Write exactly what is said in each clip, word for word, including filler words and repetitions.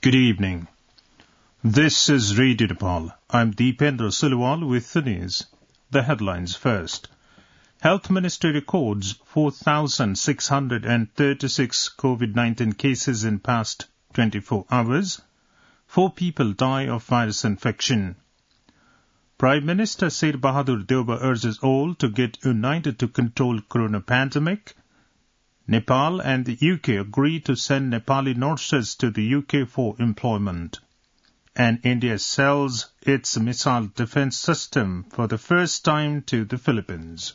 Good evening. This is Radio Nepal. I'm Deependra Silwal with the news. The headlines first. Health Ministry records four thousand six hundred thirty-six COVID nineteen cases in past twenty-four hours. Four people die of virus infection. Prime Minister Sher Bahadur Deuba urges all to get united to control corona pandemic. Nepal and the U K agree to send Nepali nurses to the U K for employment. And India sells its missile defense system for the first time to the Philippines.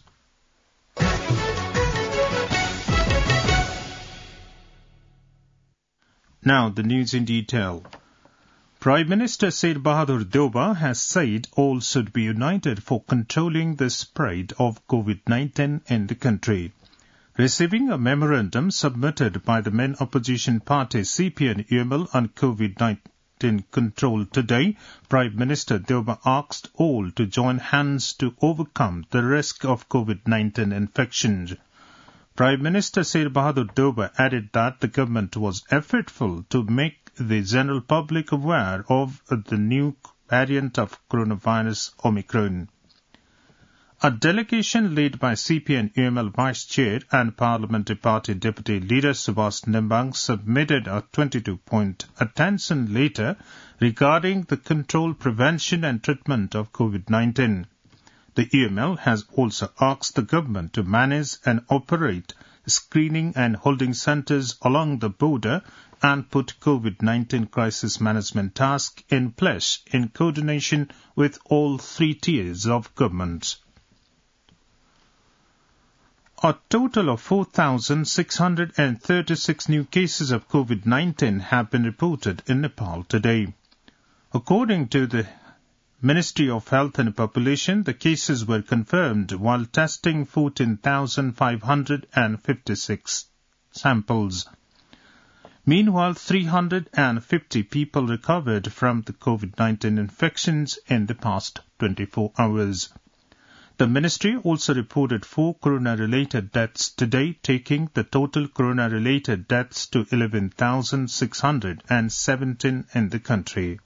Now the news in detail. Prime Minister Sher Bahadur Deuba has said all should be united for controlling the spread of COVID nineteen in the country. Receiving a memorandum submitted by the main opposition party C P N U M L on COVID nineteen control today, Prime Minister Deuba asked all to join hands to overcome the risk of COVID nineteen infections. Prime Minister Sher Bahadur Deuba added that the government was effortful to make the general public aware of the new variant of coronavirus Omicron. A delegation led by C P N U M L Vice Chair and Parliamentary Party Deputy Leader Subhash Nembang submitted a twenty-two point attention letter regarding the control, prevention and treatment of COVID nineteen. The U M L has also asked the government to manage and operate screening and holding centres along the border and put COVID nineteen crisis management tasks in place in coordination with all three tiers of government. A total of four thousand six hundred thirty-six new cases of COVID nineteen have been reported in Nepal today. According to the Ministry of Health and Population, the cases were confirmed while testing fourteen thousand five hundred fifty-six samples. Meanwhile, three hundred fifty people recovered from the COVID nineteen infections in the past twenty-four hours. The ministry also reported four corona-related deaths today, taking the total corona-related deaths to eleven thousand six hundred seventeen in the country.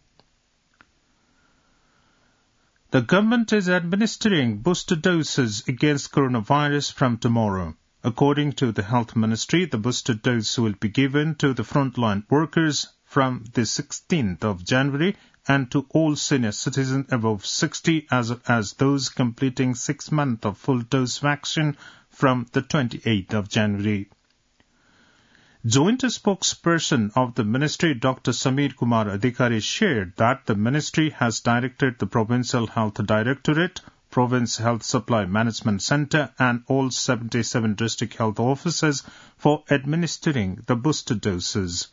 The government is administering booster doses against coronavirus from tomorrow. According to the Health Ministry, the booster dose will be given to the frontline workers from the sixteenth of January and to all senior citizens above sixty as well as those completing six months of full dose vaccine from the twenty-eighth of January. Joint spokesperson of the ministry, Doctor Samir Kumar Adhikari, shared that the ministry has directed the Provincial Health Directorate, Province Health Supply Management Centre and all seventy-seven district health offices for administering the booster doses.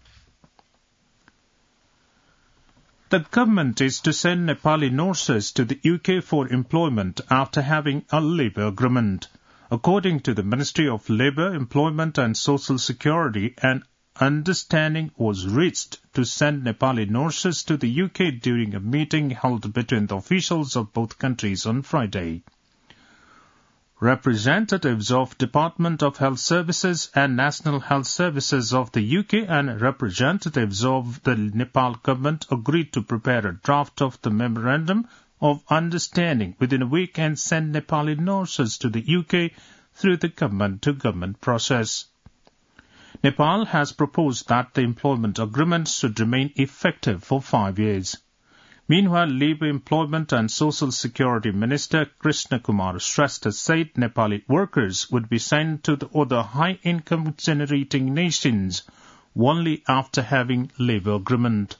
The government is to send Nepali nurses to the U K for employment after having a labour agreement. According to the Ministry of Labour, Employment and Social Security, an understanding was reached to send Nepali nurses to the U K during a meeting held between the officials of both countries on Friday. Representatives of Department of Health Services and National Health Services of the U K and representatives of the Nepal government agreed to prepare a draft of the Memorandum of Understanding within a week and send Nepali nurses to the U K through the government-to-government process. Nepal has proposed that the employment agreement should remain effective for five years. Meanwhile, Labour, Employment and Social Security Minister Krishna Kumar Shrestha said Nepali workers would be sent to the other high-income generating nations only after having labour agreement.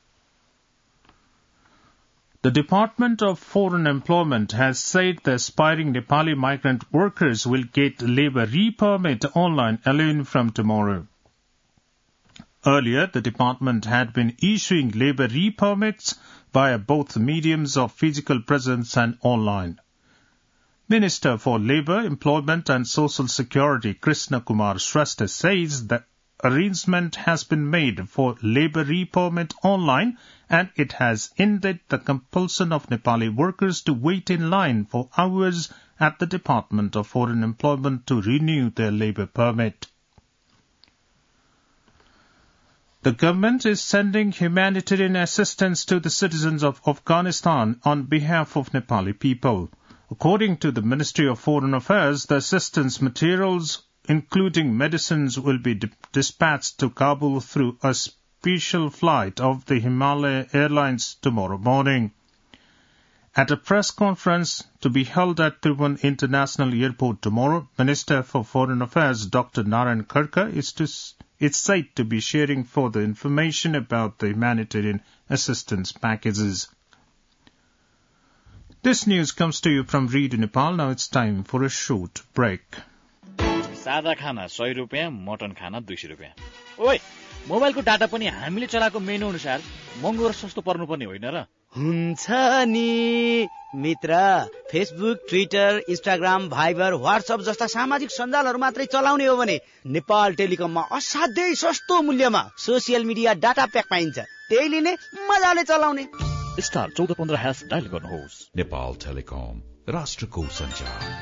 The Department of Foreign Employment has said the aspiring Nepali migrant workers will get labour re-permit online alone from tomorrow. Earlier, the department had been issuing labour re-permits via both mediums of physical presence and online. Minister for Labour, Employment and Social Security Krishna Kumar Shrestha says that arrangement has been made for labour re-permit online and it has ended the compulsion of Nepali workers to wait in line for hours at the Department of Foreign Employment to renew their labour permit. The government is sending humanitarian assistance to the citizens of Afghanistan on behalf of Nepali people. According to the Ministry of Foreign Affairs, the assistance materials, including medicines, will be di- dispatched to Kabul through a special flight of the Himalaya Airlines tomorrow morning. At a press conference to be held at Tribhuvan International Airport tomorrow, Minister for Foreign Affairs Doctor Narayan Kharka is, to, is said to be sharing further information about the humanitarian assistance packages. This news comes to you from Radio Nepal. Now it's time for a short break. सादा खाना सय रुपियाँ, mutton खाना दुई सय रुपियाँ. ओइ, मोबाइलको डाटा पनि हामीले चलाएको मेनु अनुसार महँगो र सस्तो पर्नुपर्ने होइन र? हुन्छ नि मित्र. Facebook, Twitter, Instagram, Viber, WhatsApp जस्ता सामाजिक सञ्जालहरू मात्रै चलाउने हो भने नेपाल टेलिकममा असाध्यै सस्तो मूल्यमा सोसियल मिडिया डाटा प्याक पाइन्छ. त्यही लिने, मजाले चलाउने. स्टार चौध पन्ध्र ह्यास डायल गर्नुहोस्. नेपाल टेलिकम, राष्ट्रको सञ्चार.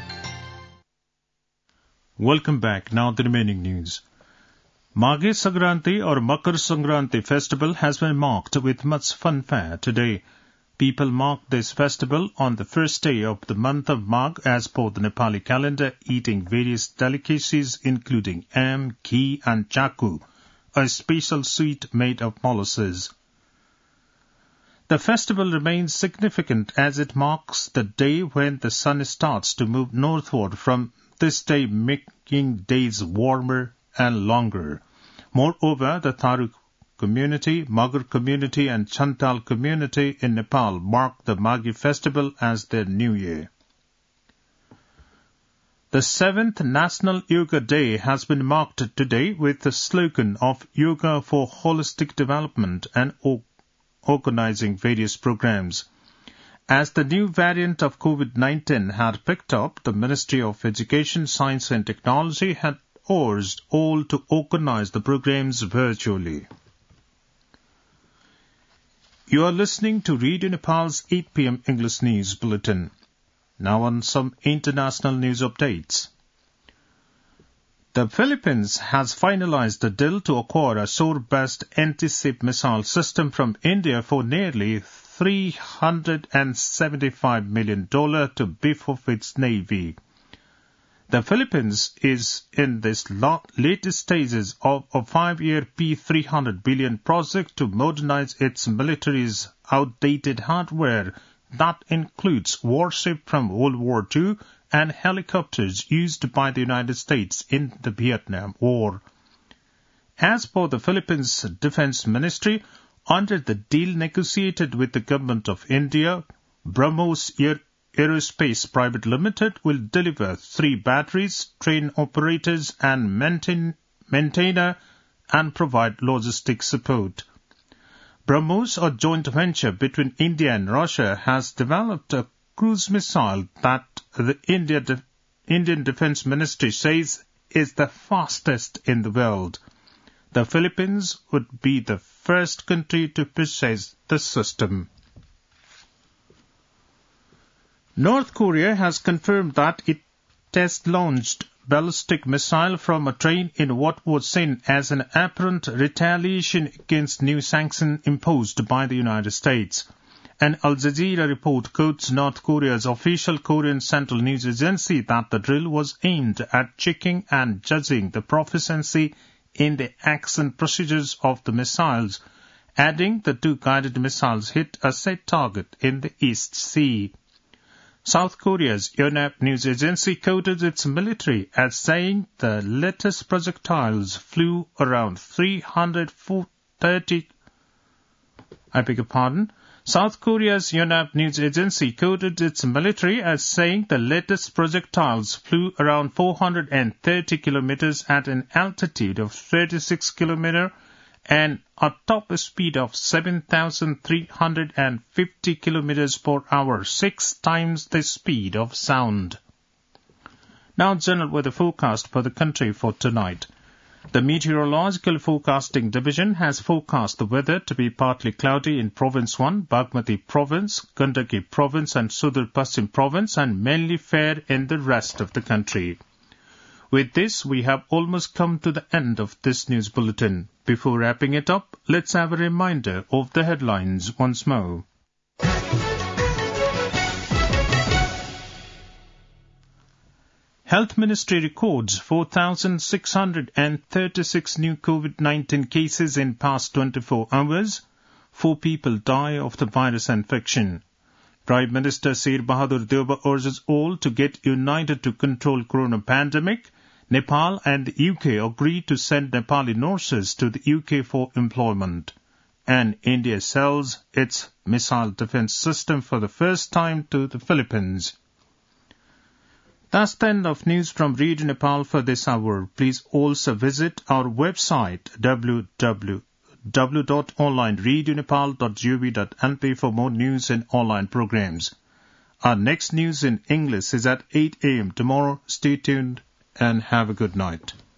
Welcome back. Now the remaining news. Maghe Sankranti or Makar Sankranti festival has been marked with much fanfare today. People mark this festival on the first day of the month of Magh as per the Nepali calendar, eating various delicacies including am, ghee and chaku, a special sweet made of molasses. The festival remains significant as it marks the day when the sun starts to move northward, from this day making days warmer and longer. Moreover, the Tharu community, Magar community and Chantal community in Nepal mark the Maghi festival as their new year. The seventh National Yoga Day has been marked today with the slogan of Yoga for Holistic Development and organizing various programs. As the new variant of COVID nineteen had picked up, the Ministry of Education, Science and Technology had urged all to organize the programs virtually. You are listening to Radio Nepal's eight p.m. English News Bulletin. Now on some international news updates. The Philippines has finalized a deal to acquire a shore-based anti-ship missile system from India for nearly three hundred seventy-five million dollars to beef up its navy. The Philippines is in this latest stages of a five-year P three hundred billion project to modernize its military's outdated hardware that includes warships from World War Two and helicopters used by the United States in the Vietnam War. As per the Philippines Defense Ministry, under the deal negotiated with the Government of India, BrahMos Air Aerospace Private Limited will deliver three batteries, train operators and maintain, maintainer and provide logistics support. BrahMos, a joint venture between India and Russia, has developed a cruise missile that the India De- Indian Defense Ministry says is the fastest in the world. The Philippines would be the first country to possess the system. North Korea has confirmed that it test-launched ballistic missile from a train in what was seen as an apparent retaliation against new sanctions imposed by the United States. An Al Jazeera report quotes North Korea's official Korean Central News Agency that the drill was aimed at checking and judging the proficiency in the action procedures of the missiles, adding the two guided missiles hit a set target in the East Sea. South Korea's Yonhap News Agency quoted its military as saying the latest projectiles flew around three hundred thirty. I beg your pardon. South Korea's Yonhap News Agency quoted its military as saying the latest projectiles flew around four hundred thirty kilometers at an altitude of thirty-six kilometers and a top speed of seven thousand three hundred fifty kilometers per hour, six times the speed of sound. Now general weather forecast for the country for tonight. The Meteorological Forecasting Division has forecast the weather to be partly cloudy in Province one, Bagmati Province, Gandaki Province and Sudur Paschim Province, and mainly fair in the rest of the country. With this, we have almost come to the end of this news bulletin. Before wrapping it up, let's have a reminder of the headlines once more. Health Ministry records four thousand six hundred thirty-six new COVID nineteen cases in past twenty-four hours. Four people die of the virus infection. Prime Minister Sher Bahadur Deuba urges all to get united to control corona pandemic. Nepal and the U K agree to send Nepali nurses to the U K for employment. And India sells its missile defense system for the first time to the Philippines. That's the end of news from Radio Nepal for this hour. Please also visit our website w w w dot online radio nepal dot gov dot n p for more news and online programs. Our next news in English is at eight a.m. tomorrow. Stay tuned and have a good night.